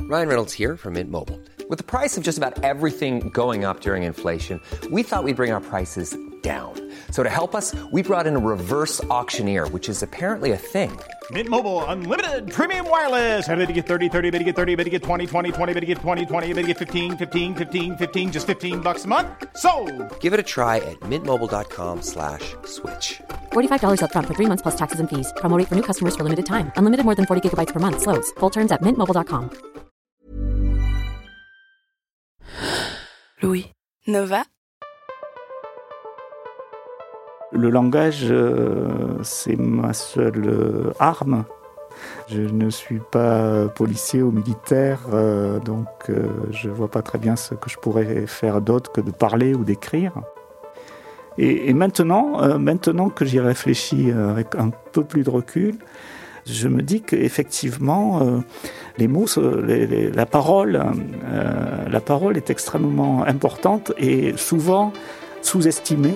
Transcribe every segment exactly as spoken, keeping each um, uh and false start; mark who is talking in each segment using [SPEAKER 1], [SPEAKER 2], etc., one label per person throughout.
[SPEAKER 1] Ryan Reynolds here from Mint Mobile. With the price of just about everything going up during inflation, we thought we'd bring our prices down. So to help us, we brought in a reverse auctioneer, which is apparently a thing.
[SPEAKER 2] Mint Mobile Unlimited Premium Wireless. How to get thirty, thirty, how to get thirty, how to get twenty, twenty, twenty, how to get twenty, twenty, how to get fifteen, fifteen, fifteen, fifteen, just fifteen bucks a month? Sold!
[SPEAKER 1] Give it a try at mintmobile.com slash switch.
[SPEAKER 3] forty-five dollars up front for three months plus taxes and fees. Promo rate for new customers for limited time. Unlimited more than forty gigabytes per month. Slows full terms at mint mobile dot com.
[SPEAKER 4] Louis. Nova.
[SPEAKER 5] Le langage, euh, c'est ma seule euh, arme. Je ne suis pas policier ou militaire, euh, donc euh, je ne vois pas très bien ce que je pourrais faire d'autre que de parler ou d'écrire. Et, et maintenant, euh, maintenant que j'y réfléchis avec un peu plus de recul, je me dis qu'effectivement, euh, les mots, les, les, la parole, euh, la parole est extrêmement importante et souvent sous-estimée.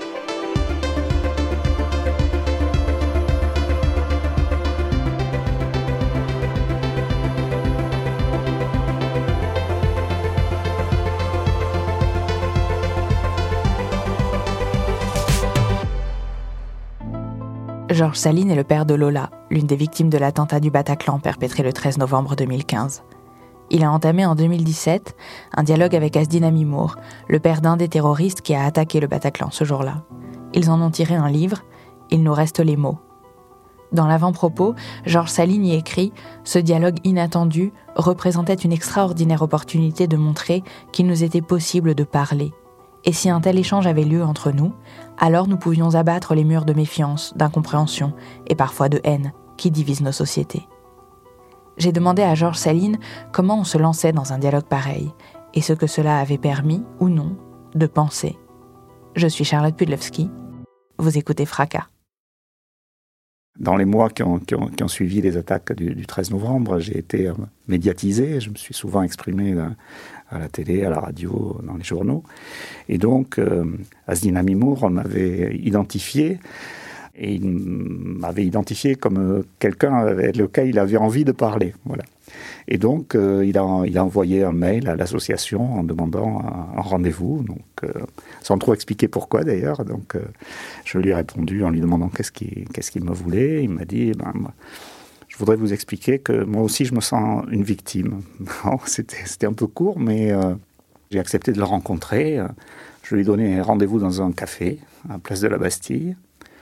[SPEAKER 4] Georges Saline est le père de Lola, l'une des victimes de l'attentat du Bataclan perpétré le treize novembre deux mille quinze. Il a entamé en deux mille dix-sept un dialogue avec Asdin Amimour, le père d'un des terroristes qui a attaqué le Bataclan ce jour-là. Ils en ont tiré un livre, Il nous reste les mots. Dans l'avant-propos, Georges Saline y écrit « Ce dialogue inattendu représentait une extraordinaire opportunité de montrer qu'il nous était possible de parler. Et si un tel échange avait lieu entre nous, alors nous pouvions abattre les murs de méfiance, d'incompréhension et parfois de haine qui divisent nos sociétés. » J'ai demandé à Georges Saline comment on se lançait dans un dialogue pareil et ce que cela avait permis, ou non, de penser. Je suis Charlotte Pudlewski. Vous écoutez Fracas.
[SPEAKER 5] Dans les mois qui ont, qui ont, qui ont suivi les attaques du, du treize novembre, j'ai été euh, médiatisé, je me suis souvent exprimé à, à la télé, à la radio, dans les journaux. Et donc, euh, Asdin Amimour m'avait identifié, et il m'avait identifié comme quelqu'un avec lequel il avait envie de parler. Voilà. Et donc, euh, il, a, il a envoyé un mail à l'association en demandant un, un rendez-vous, donc, euh, sans trop expliquer pourquoi d'ailleurs. Donc, euh, je lui ai répondu en lui demandant qu'est-ce qu'il, qu'est-ce qu'il me voulait. Il m'a dit, ben, moi, je voudrais vous expliquer que moi aussi je me sens une victime. Bon, c'était, c'était un peu court, mais euh, j'ai accepté de le rencontrer. Je lui ai donné rendez-vous dans un café, à la place de la Bastille.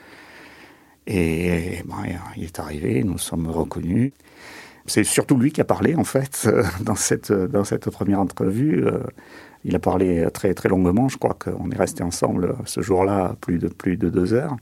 [SPEAKER 5] Et ben, il est arrivé, nous sommes reconnus. C'est surtout lui qui a parlé, en fait, dans cette, dans cette première entrevue. Il a parlé très, très longuement. Je crois qu'on est restés ensemble ce jour-là plus de, plus de deux heures.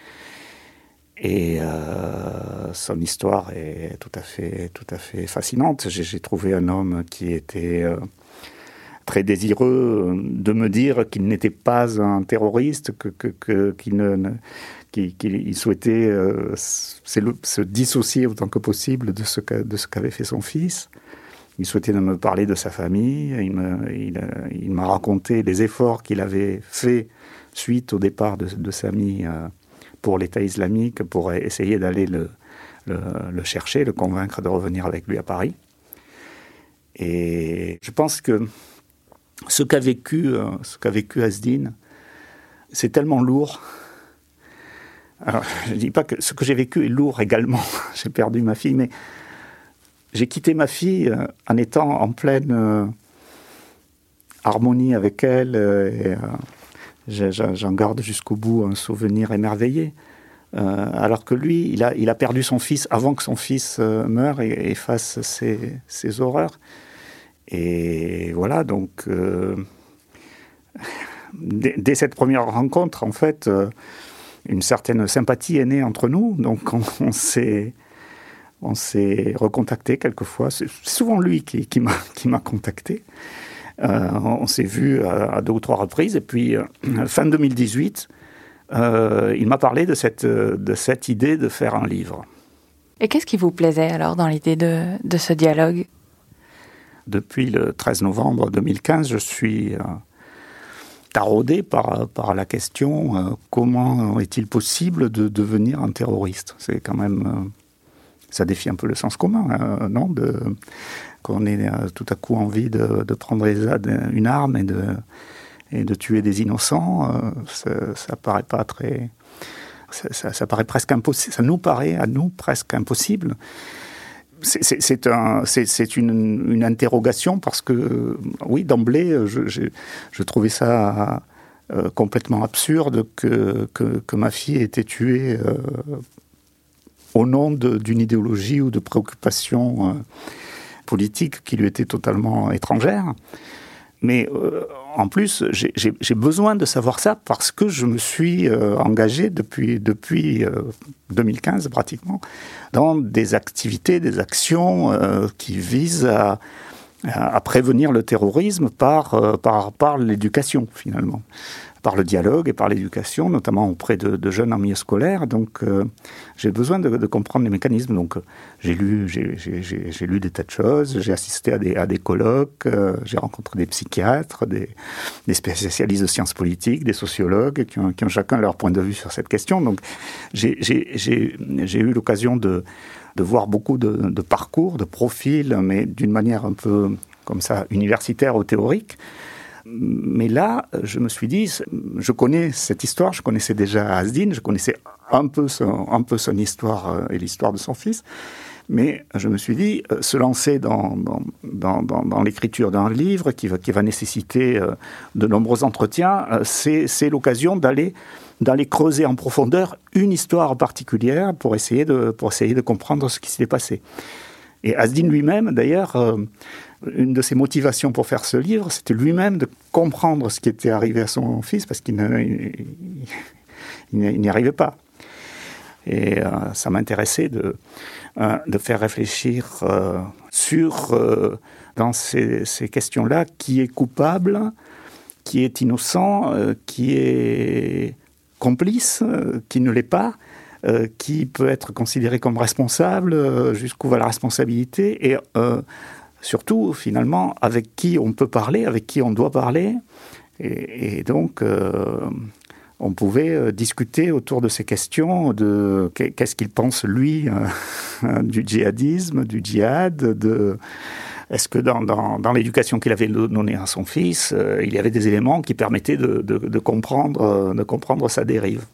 [SPEAKER 5] Et euh, son histoire est tout à fait, tout à fait fascinante. J'ai, j'ai trouvé un homme qui était euh, très désireux de me dire qu'il n'était pas un terroriste, que, que, que, qu'il ne... ne qu'il souhaitait euh, se dissocier autant que possible de ce, que, de ce qu'avait fait son fils. Il souhaitait me parler de sa famille. Il, me, il, il m'a raconté les efforts qu'il avait faits suite au départ de, de Sami euh, pour l'État islamique, pour essayer d'aller le, le, le chercher, le convaincre de revenir avec lui à Paris. Et je pense que ce qu'a vécu, euh, ce qu'a vécu Asdin, c'est tellement lourd. Alors, je ne dis pas que ce que j'ai vécu est lourd également. J'ai perdu ma fille, mais j'ai quitté ma fille euh, en étant en pleine euh, harmonie avec elle. Euh, et, euh, j'en garde jusqu'au bout un souvenir émerveillé. Euh, alors que lui, il a, il a perdu son fils avant que son fils euh, meure et, et fasse ses, ses horreurs. Et voilà, donc, euh, dès, dès cette première rencontre, en fait... Euh, une certaine sympathie est née entre nous, donc on, on, s'est, on s'est recontacté quelquefois. C'est souvent lui qui, qui, m'a, qui m'a contacté. Euh, on s'est vu à, à deux ou trois reprises, et puis euh, fin deux mille dix-huit, euh, il m'a parlé de cette, de cette idée de faire un livre.
[SPEAKER 4] Et qu'est-ce qui vous plaisait alors dans l'idée de, de ce dialogue ?
[SPEAKER 5] Depuis le treize novembre deux mille quinze, je suis... Euh, taraudé par, par la question euh, comment est-il possible de devenir un terroriste ? C'est quand même, euh, ça défie un peu le sens commun, euh, non de, qu'on ait euh, tout à coup envie de, de prendre les, une arme et de, et de tuer des innocents, euh, ça, ça paraît pas très... Ça, ça, ça paraît presque impossible, ça nous paraît à nous presque impossible. C'est, c'est, c'est, un, c'est, c'est une, une interrogation parce que, oui, d'emblée, je, je, je trouvais ça euh, complètement absurde que, que, que ma fille ait été tuée euh, au nom de, d'une idéologie ou de préoccupation euh, politique qui lui était totalement étrangère. Mais euh, en plus, j'ai, j'ai, j'ai besoin de savoir ça parce que je me suis euh, engagé depuis, depuis euh, deux mille quinze pratiquement dans des activités, des actions euh, qui visent à, à prévenir le terrorisme par, euh, par, par l'éducation finalement, par le dialogue et par l'éducation, notamment auprès de, de jeunes en milieu scolaire. Donc euh, j'ai besoin de, de comprendre les mécanismes. Donc euh, j'ai lu, j'ai, j'ai, j'ai, j'ai lu des tas de choses, j'ai assisté à des, à des colloques, euh, j'ai rencontré des psychiatres, des, des spécialistes de sciences politiques, des sociologues qui ont, qui ont chacun leur point de vue sur cette question. Donc j'ai, j'ai, j'ai, j'ai eu l'occasion de, de voir beaucoup de, de parcours, de profils, mais d'une manière un peu comme ça universitaire ou théorique. Mais là, je me suis dit, je connais cette histoire, je connaissais déjà Asdine, je connaissais un peu son, un peu son histoire et l'histoire de son fils, mais je me suis dit, se lancer dans, dans, dans, dans l'écriture d'un livre qui va, qui va nécessiter de nombreux entretiens, c'est, c'est l'occasion d'aller, d'aller creuser en profondeur une histoire particulière pour essayer de, pour essayer de comprendre ce qui s'était passé. Et Asdine lui-même, d'ailleurs, euh, une de ses motivations pour faire ce livre, c'était lui-même de comprendre ce qui était arrivé à son fils, parce qu'il ne, il, il n'y arrivait pas. Et euh, ça m'intéressait de, euh, de faire réfléchir euh, sur, euh, dans ces, ces questions-là, qui est coupable, qui est innocent, euh, qui est complice, euh, qui ne l'est pas, Euh, qui peut être considéré comme responsable, euh, jusqu'où va la responsabilité, et euh, surtout, finalement, avec qui on peut parler, avec qui on doit parler. Et, et donc, euh, on pouvait euh, discuter autour de ces questions, de qu'est-ce qu'il pense, lui, euh, du djihadisme, du djihad, de... Est-ce que dans, dans, dans l'éducation qu'il avait donnée à son fils, euh, il y avait des éléments qui permettaient de, de, de, comprendre, de comprendre sa dérive.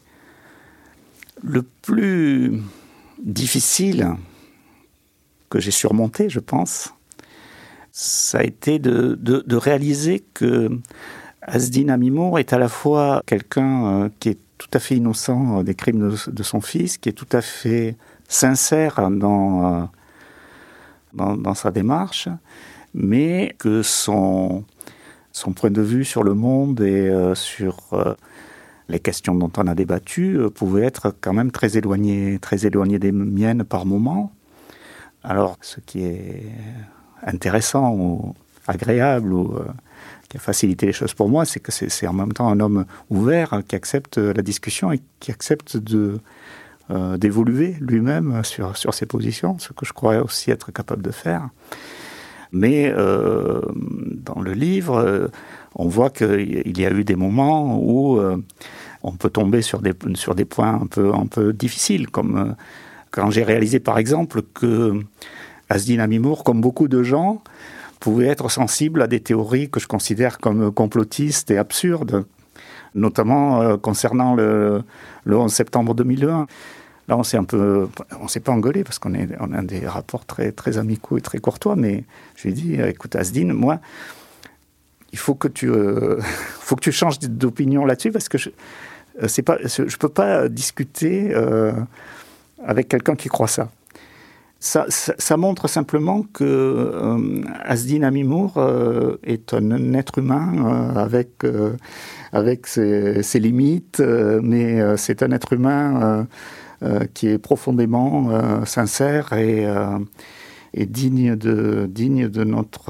[SPEAKER 5] Le plus difficile que j'ai surmonté, je pense, ça a été de, de, de réaliser que Asdine Amimour est à la fois quelqu'un qui est tout à fait innocent des crimes de, de son fils, qui est tout à fait sincère dans, dans, dans sa démarche, mais que son, son point de vue sur le monde et euh, sur... Euh, les questions dont on a débattu euh, pouvaient être quand même très éloignées, très éloignées des miennes par moments. Alors, ce qui est intéressant ou agréable ou euh, qui a facilité les choses pour moi, c'est que c'est, c'est en même temps un homme ouvert hein, qui accepte la discussion et qui accepte de, euh, d'évoluer lui-même sur, sur ses positions, ce que je crois aussi être capable de faire. Mais euh, dans le livre, euh, on voit qu'il y a eu des moments où euh, on peut tomber sur des, sur des points un peu, un peu difficiles, comme euh, quand j'ai réalisé par exemple que Asdine Amimour, comme beaucoup de gens, pouvait être sensible à des théories que je considère comme complotistes et absurdes, notamment euh, concernant le, le onze septembre deux mille un. Là, on s'est un peu, on s'est pas engueulé parce qu'on est, on a des rapports très, très amicaux et très courtois. Mais je lui ai dit, écoute, Asdine, moi, il faut que tu, euh, faut que tu changes d'opinion là-dessus parce que je, c'est pas, je peux pas discuter euh, avec quelqu'un qui croit ça. Ça, ça, ça montre simplement que euh, Asdine Amimour euh, est un être humain euh, avec, euh, avec ses, ses limites, euh, mais euh, c'est un être humain euh, euh, qui est profondément euh, sincère et, euh, et digne, de, digne de, notre,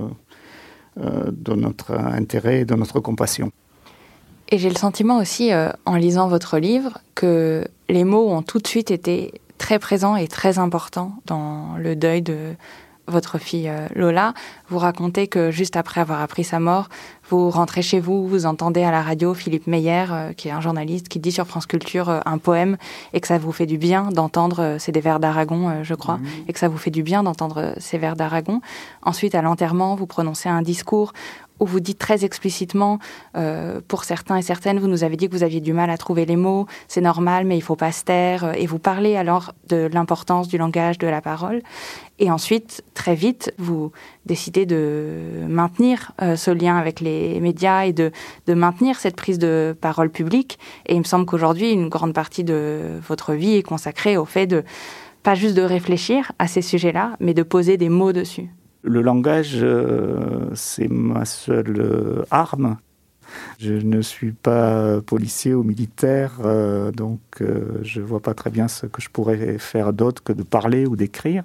[SPEAKER 5] euh, de notre intérêt et de notre compassion.
[SPEAKER 4] Et j'ai le sentiment aussi, euh, en lisant votre livre, que les mots ont tout de suite été très présent et très important dans le deuil de votre fille euh, Lola, vous racontez que juste après avoir appris sa mort, vous rentrez chez vous, vous entendez à la radio Philippe Meyer, euh, qui est un journaliste, qui dit sur France Culture euh, un poème, et que ça vous fait du bien d'entendre, euh, c'est des vers d'Aragon, euh, je crois, mmh. et que ça vous fait du bien d'entendre euh, ces vers d'Aragon. Ensuite, à l'enterrement, vous prononcez un discours où vous dites très explicitement, euh, pour certains et certaines, vous nous avez dit que vous aviez du mal à trouver les mots, c'est normal, mais il ne faut pas se taire, et vous parlez alors de l'importance du langage, de la parole. Et ensuite, très vite, vous décidez de maintenir euh, ce lien avec les médias et de, de maintenir cette prise de parole publique. Et il me semble qu'aujourd'hui, une grande partie de votre vie est consacrée au fait de, pas juste de réfléchir à ces sujets-là, mais de poser des mots dessus.
[SPEAKER 5] Le langage, euh, c'est ma seule euh, arme. Je ne suis pas policier ou militaire, euh, donc euh, je ne vois pas très bien ce que je pourrais faire d'autre que de parler ou d'écrire.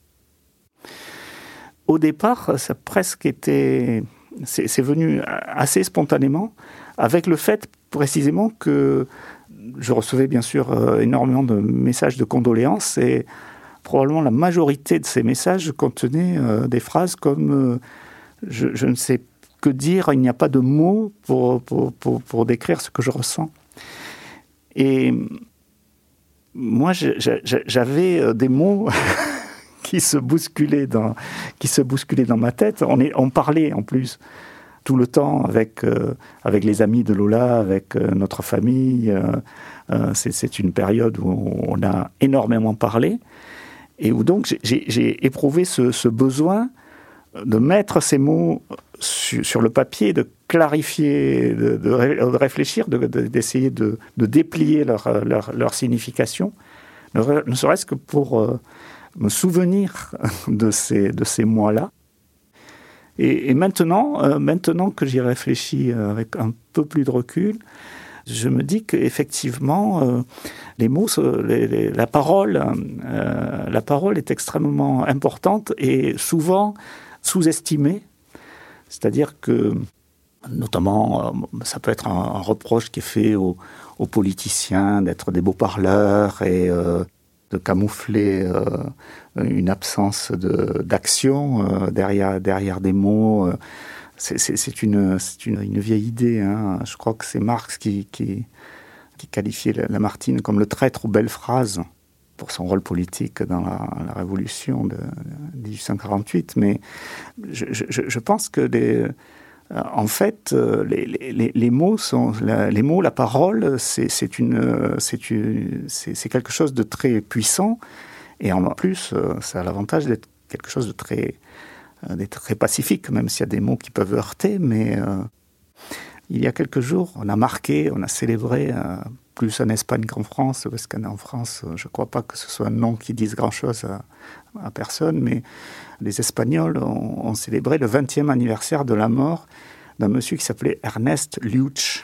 [SPEAKER 5] Au départ, ça a presque été... C'est, c'est venu assez spontanément, avec le fait précisément que je recevais bien sûr euh, énormément de messages de condoléances et probablement la majorité de ces messages contenaient euh, des phrases comme euh, je, je ne sais que dire, il n'y a pas de mots pour, pour, pour, pour décrire ce que je ressens. Et moi, je, je, j'avais des mots qui se bousculaient dans, qui se bousculaient dans ma tête. On, est, on parlait en plus tout le temps avec, euh, avec les amis de Lola, avec euh, notre famille. Euh, euh, c'est, c'est une période où on a énormément parlé. Et où donc j'ai, j'ai éprouvé ce, ce besoin de mettre ces mots sur, sur le papier, de clarifier, de, de, de réfléchir, de, de, d'essayer de, de déplier leur, leur, leur signification, ne, ne serait-ce que pour euh, me souvenir de ces, de ces mois-là. Et, et maintenant, euh, maintenant que j'y réfléchis avec un peu plus de recul, je me dis qu'effectivement, euh, les mots, les, les, la parole, euh, la parole est extrêmement importante et souvent sous-estimée. C'est-à-dire que, notamment, euh, ça peut être un, un reproche qui est fait aux, aux politiciens d'être des beaux parleurs et euh, de camoufler euh, une absence de, d'action euh, derrière, derrière des mots. Euh, C'est, c'est, c'est, une, c'est une, une vieille idée. Hein. Je crois que c'est Marx qui, qui, qui qualifiait Lamartine comme le traître aux belles phrases pour son rôle politique dans la, la Révolution de dix-huit cent quarante-huit. Mais je, je, je pense que, les, en fait, les, les, les, mots sont, les mots, la parole, c'est, c'est, une, c'est, une, c'est, c'est quelque chose de très puissant. Et en plus, ça a l'avantage d'être quelque chose de très... d'être très pacifique, même s'il y a des mots qui peuvent heurter, mais euh, il y a quelques jours, on a marqué, on a célébré, euh, plus en Espagne qu'en France, parce qu'en France, je ne crois pas que ce soit un nom qui dise grand-chose à, à personne, mais les Espagnols ont, ont célébré le vingtième anniversaire de la mort d'un monsieur qui s'appelait Ernest Lluch.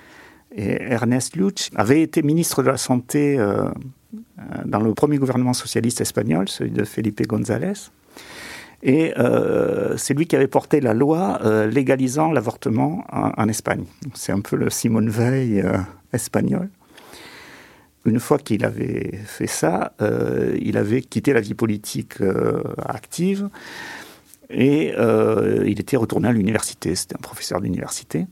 [SPEAKER 5] Et Ernest Lluch avait été ministre de la Santé euh, dans le premier gouvernement socialiste espagnol, celui de Felipe González. Et euh, c'est lui qui avait porté la loi euh, légalisant l'avortement en, en Espagne. C'est un peu le Simone Veil euh, espagnol. Une fois qu'il avait fait ça, euh, il avait quitté la vie politique euh, active et euh, il était retourné à l'université. C'était un professeur d'université.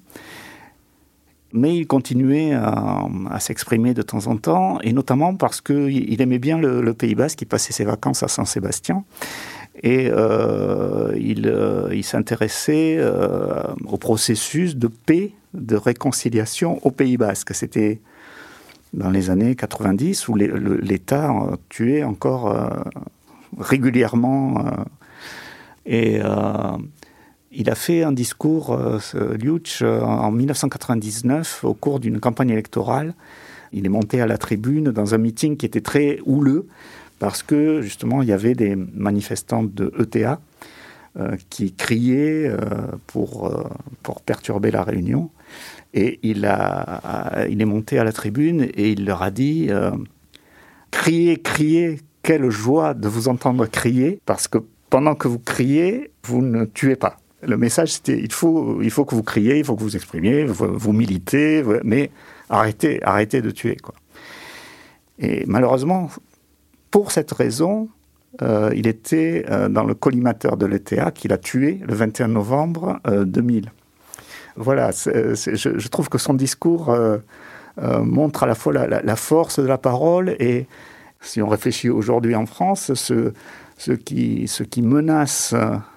[SPEAKER 5] Mais il continuait à, à s'exprimer de temps en temps, et notamment parce qu'il aimait bien le, le Pays Basque, il passait ses vacances à Saint-Sébastien. Et euh, il, euh, il s'intéressait euh, au processus de paix, de réconciliation au Pays Basque. C'était dans les années quatre-vingt-dix où les, le, l'État euh, tuait encore euh, régulièrement. Euh, et euh, il a fait un discours, euh, Lluch, euh, en dix-neuf cent quatre-vingt-dix-neuf, au cours d'une campagne électorale. Il est monté à la tribune dans un meeting qui était très houleux, parce que, justement, il y avait des manifestants de E T A euh, qui criaient euh, pour, euh, pour perturber la réunion. Et il, a, il est monté à la tribune et il leur a dit euh, « Criez, criez, quelle joie de vous entendre crier, parce que pendant que vous criez, vous ne tuez pas. » Le message, c'était il faut, il faut que vous criez, il faut que vous exprimiez, vous, vous militez, mais arrêtez, arrêtez de tuer, quoi. Et malheureusement... Pour cette raison, euh, il était euh, dans le collimateur de l'E T A qu'il a tué le vingt et un novembre euh, deux mille. Voilà, c'est, c'est, je, je trouve que son discours euh, euh, montre à la fois la, la, la force de la parole et, si on réfléchit aujourd'hui en France, ce, ce, qui, ce qui menace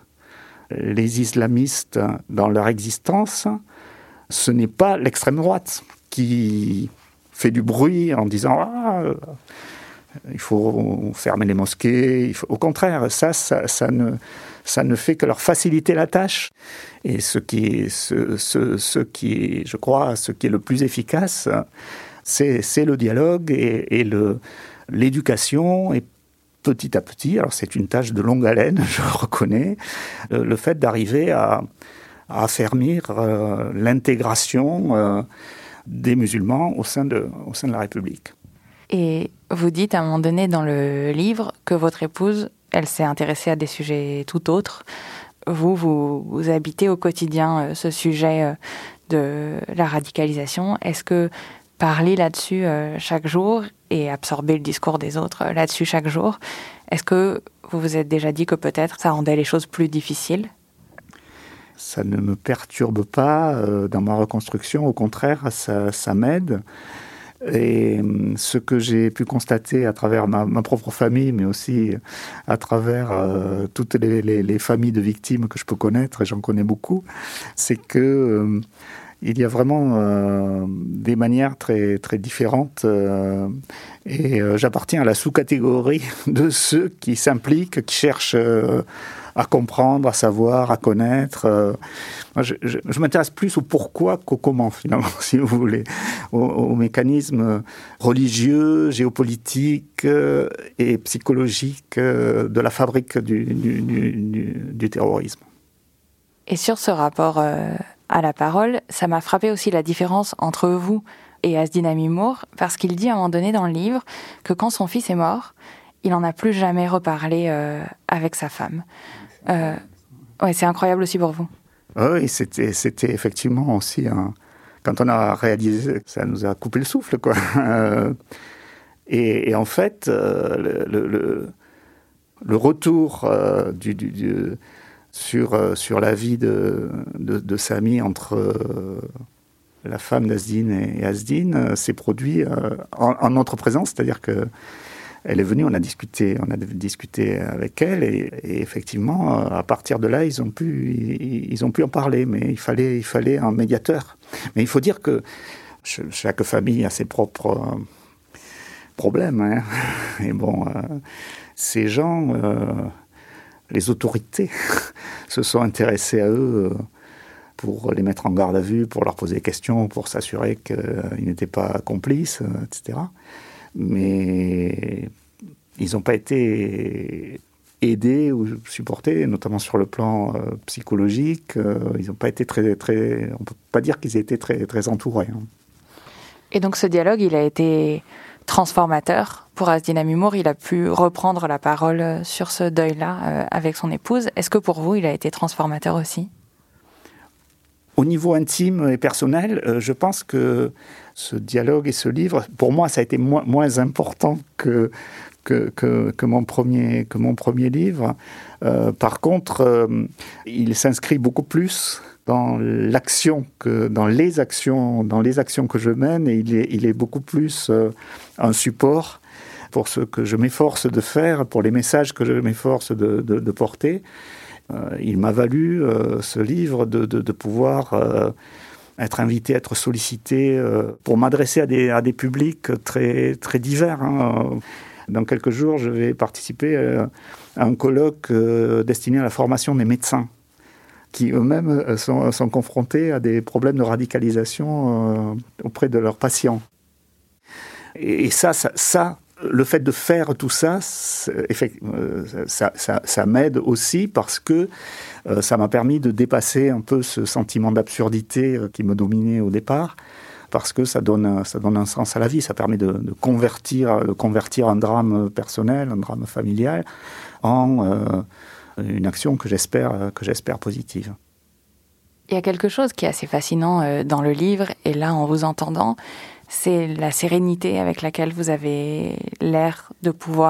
[SPEAKER 5] les islamistes dans leur existence, ce n'est pas l'extrême droite qui fait du bruit en disant ah, il faut fermer les mosquées. Il faut... Au contraire, ça, ça, ça, ne, ça ne fait que leur faciliter la tâche. Et ce qui est, ce, ce, ce qui est, je crois, ce qui est le plus efficace, c'est, c'est le dialogue et, et le, l'éducation. Et petit à petit, alors c'est une tâche de longue haleine, je reconnais, le, le fait d'arriver à, à affermir euh, l'intégration euh, des musulmans au sein de, au sein de la République.
[SPEAKER 4] Et vous dites à un moment donné dans le livre que votre épouse, elle s'est intéressée à des sujets tout autres. Vous, vous, vous habitez au quotidien ce sujet de la radicalisation. Est-ce que parler là-dessus chaque jour et absorber le discours des autres là-dessus chaque jour, est-ce que vous vous êtes déjà dit que peut-être ça rendait les choses plus difficiles ?
[SPEAKER 5] Ça ne me perturbe pas euh, dans ma reconstruction. Au contraire, ça, ça m'aide. Et ce que j'ai pu constater à travers ma, ma propre famille, mais aussi à travers euh, toutes les, les, les familles de victimes que je peux connaître, et j'en connais beaucoup, c'est que euh, il y a vraiment euh, des manières très, très différentes. Euh, et euh, j'appartiens à la sous-catégorie de ceux qui s'impliquent, qui cherchent euh, à comprendre, à savoir, à connaître. Euh, moi, je, je, je m'intéresse plus au pourquoi qu'au comment, finalement, si vous voulez, aux, aux mécanismes religieux, géopolitiques euh, et psychologiques euh, de la fabrique du, du, du, du terrorisme.
[SPEAKER 4] Et sur ce rapport euh, à la parole, ça m'a frappé aussi la différence entre vous et Asdin Amimour, parce qu'il dit à un moment donné dans le livre que quand son fils est mort, il n'en a plus jamais reparlé euh, avec sa femme. Euh, ouais, c'est incroyable aussi pour vous.
[SPEAKER 5] Oui, c'était, c'était effectivement aussi un... Quand on a réalisé, ça nous a coupé le souffle, quoi. et, et en fait, euh, le, le, le retour euh, du, du, du, sur, euh, sur la vie de, de, de Sami entre euh, la femme d'Asdin et Asdin euh, s'est produit euh, en, en notre présence, c'est-à-dire que elle est venue, on a discuté, on a discuté avec elle et, et effectivement, à partir de là, ils ont pu, ils, ils ont pu en parler, mais il fallait, il fallait un médiateur. Mais il faut dire que chaque famille a ses propres problèmes, hein. Et bon, euh, ces gens, euh, les autorités, se sont intéressés à eux euh, pour les mettre en garde à vue, pour leur poser des questions, pour s'assurer qu'ils n'étaient pas complices, euh, et cetera. Mais ils n'ont pas été aidés ou supportés, notamment sur le plan euh, psychologique. Euh, ils n'ont pas été très, très... On ne peut pas dire qu'ils aient été très, très entourés. Hein.
[SPEAKER 4] Et donc ce dialogue, il a été transformateur pour Asdin Amimour. Il a pu reprendre la parole sur ce deuil-là euh, avec son épouse. Est-ce que pour vous, il a été transformateur aussi ?
[SPEAKER 5] Au niveau intime et personnel, euh, je pense que ce dialogue et ce livre, pour moi, ça a été moins, moins important que, que, que, que, mon, premier, que mon premier livre. Euh, par contre, euh, il s'inscrit beaucoup plus dans l'action que dans les actions, dans les actions que je mène, et il est, il est beaucoup plus euh, un support pour ce que je m'efforce de faire, pour les messages que je m'efforce de, de, de porter. Euh, il m'a valu, euh, ce livre, de, de, de pouvoir euh, être invité, être sollicité euh, pour m'adresser à des, à des publics très, très divers. Hein. Dans quelques jours, je vais participer à un colloque euh, destiné à la formation des médecins, qui eux-mêmes sont, sont confrontés à des problèmes de radicalisation euh, auprès de leurs patients. Et, et ça, ça, ça le fait de faire tout ça, ça, ça, ça, ça m'aide aussi parce que euh, ça m'a permis de dépasser un peu ce sentiment d'absurdité qui me dominait au départ, parce que ça donne, ça donne un sens à la vie, ça permet de, de, convertir, de convertir un drame personnel, un drame familial, en euh, une action que j'espère, que j'espère positive.
[SPEAKER 4] Il y a quelque chose qui est assez fascinant dans le livre, et là, en vous entendant, c'est la sérénité avec laquelle vous avez l'air de pouvoir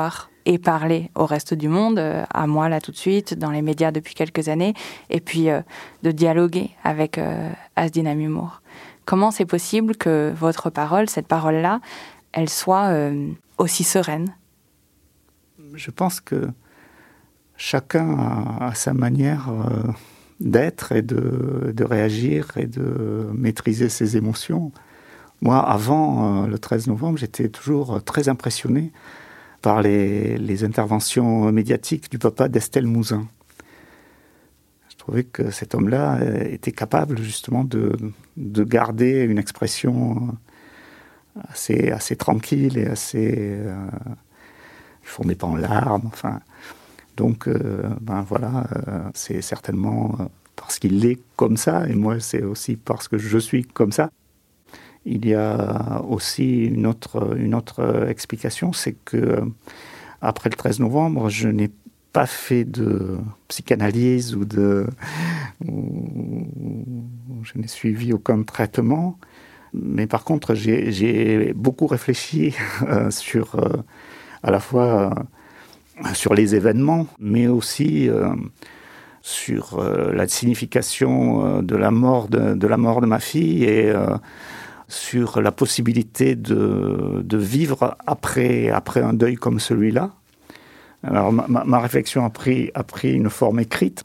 [SPEAKER 4] et parler au reste du monde, euh, à moi là tout de suite, dans les médias depuis quelques années, et puis euh, de dialoguer avec euh, Asdin Amimour. Comment c'est possible que votre parole, cette parole-là, elle soit euh, aussi sereine ?
[SPEAKER 5] Je pense que chacun a, a sa manière euh, d'être et de, de réagir et de maîtriser ses émotions. Moi, avant euh, le treize novembre, j'étais toujours très impressionné par les, les interventions médiatiques du papa d'Estelle Mouzin. Je trouvais que cet homme-là était capable justement de, de garder une expression assez, assez tranquille et assez... Euh, il ne fondait pas en larmes, enfin... Donc, euh, ben voilà, euh, c'est certainement parce qu'il est comme ça, et moi, c'est aussi parce que je suis comme ça. Il y a aussi une autre, une autre explication, c'est que après le treize novembre, je n'ai pas fait de psychanalyse ou de, ou je n'ai suivi aucun traitement. Mais par contre, j'ai, j'ai beaucoup réfléchi euh, sur euh, à la fois euh, sur les événements, mais aussi euh, sur euh, la signification euh, de la mort de, de la mort de ma fille et euh, sur la possibilité de, de vivre après, après un deuil comme celui-là. Alors, ma, ma réflexion a pris, a pris une forme écrite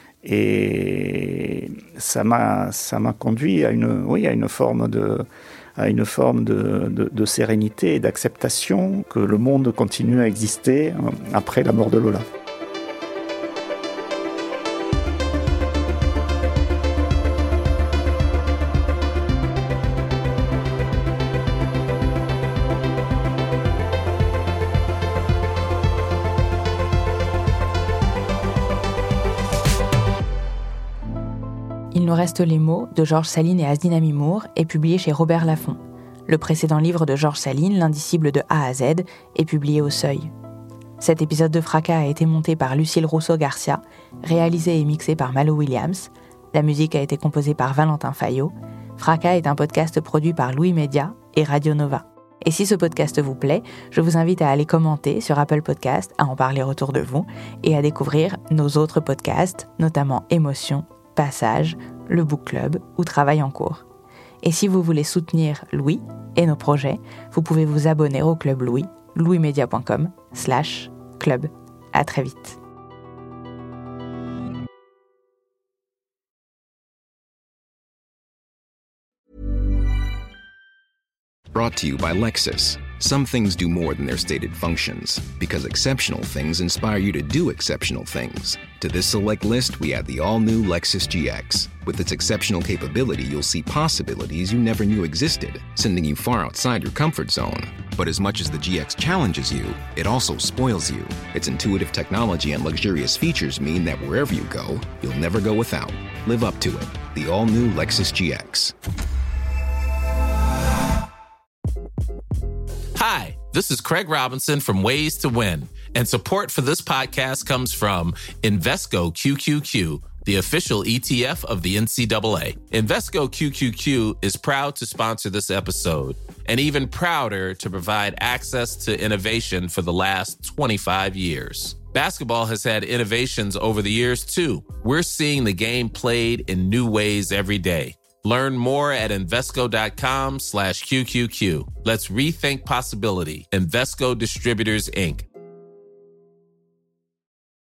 [SPEAKER 5] et ça m'a, ça m'a conduit à une, oui, à une forme de, à une forme de, de, de sérénité et d'acceptation que le monde continue à exister après la mort de Lola.
[SPEAKER 4] Il nous reste les mots de Georges Saline et Asdin Amimour est publié chez Robert Laffont. Le précédent livre de Georges Saline, L'Indicible de A à Z, est publié au Seuil. Cet épisode de Fracas a été monté par Lucille Rousseau-Garcia, réalisé et mixé par Malo Williams. La musique a été composée par Valentin Fayot. Fracas est un podcast produit par Louis Média et Radio Nova. Et si ce podcast vous plaît, je vous invite à aller commenter sur Apple Podcasts, à en parler autour de vous et à découvrir nos autres podcasts, notamment Émotion, Passage, le Book Club ou Travail en cours. Et si vous voulez soutenir Louis et nos projets, vous pouvez vous abonner au Club Louis, louismedia.com slash club. À très vite.
[SPEAKER 6] Brought to you by Lexus. Some things do more than their stated functions, because exceptional things inspire you to do exceptional things. To this select list, we add the all-new Lexus G X. With its exceptional capability, you'll see possibilities you never knew existed, sending you far outside your comfort zone. But as much as the G X challenges you, it also spoils you. Its intuitive technology and luxurious features mean that wherever you go, you'll never go without. Live up to it. The all-new Lexus G X.
[SPEAKER 7] Hi, this is Craig Robinson from Ways to Win, and support for this podcast comes from Invesco Q Q Q, the official E T F of the N C double A. Invesco Q Q Q is proud to sponsor this episode, and even prouder to provide access to innovation for the last twenty-five years. Basketball has had innovations over the years, too. We're seeing the game played in new ways every day. Learn more at Invesco.com slash QQQ. Let's rethink possibility. Invesco Distributors, Incorporated.